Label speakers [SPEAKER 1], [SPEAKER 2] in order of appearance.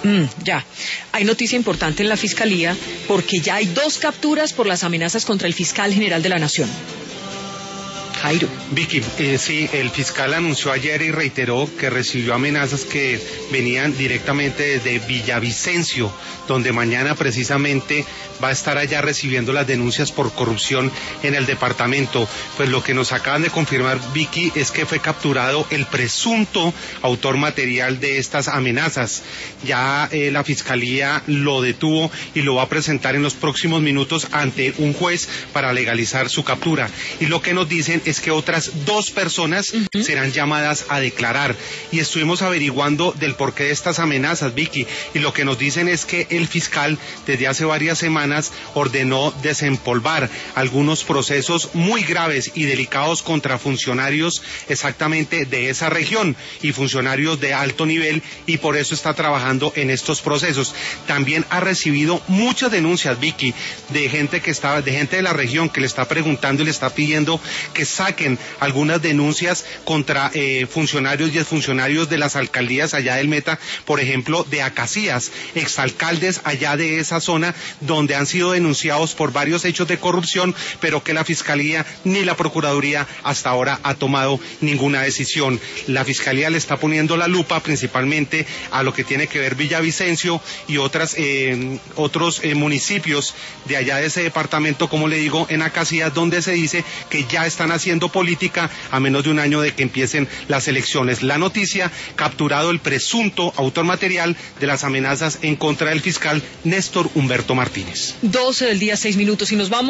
[SPEAKER 1] Ya. Hay noticia importante en la Fiscalía porque ya hay 2 capturas por las amenazas contra el fiscal general de la Nación. Jairo.
[SPEAKER 2] Vicky, sí, el fiscal anunció ayer y reiteró que recibió amenazas que venían directamente desde Villavicencio, donde mañana precisamente va a estar allá recibiendo las denuncias por corrupción en el departamento. Pues lo que nos acaban de confirmar, Vicky, es que fue capturado el presunto autor material de estas amenazas. Ya la fiscalía lo detuvo y lo va a presentar en los próximos minutos ante un juez para legalizar su captura. Y lo que nos dicen es que otras 2 personas serán llamadas a declarar. Y estuvimos averiguando del porqué de estas amenazas, Vicky, y lo que nos dicen es que el fiscal desde hace varias semanas ordenó desempolvar algunos procesos muy graves y delicados contra funcionarios exactamente de esa región y funcionarios de alto nivel, y por eso está trabajando en estos procesos. También ha recibido muchas denuncias, Vicky, de gente de la región que le está preguntando y le está pidiendo que saquen algunas denuncias contra funcionarios y exfuncionarios de las alcaldías allá del Meta, por ejemplo, de Acacías, exalcaldes allá de esa zona donde han sido denunciados por varios hechos de corrupción, pero que la Fiscalía ni la Procuraduría hasta ahora ha tomado ninguna decisión. La Fiscalía le está poniendo la lupa principalmente a lo que tiene que ver Villavicencio y otros municipios de allá de ese departamento, como le digo, en Acacías, donde se dice que ya están haciendo política a menos de un año de que empiecen las elecciones. La noticia: capturado el presunto autor material de las amenazas en contra del fiscal Néstor Humberto Martínez.
[SPEAKER 1] 12 del día, 6 minutos, y nos vamos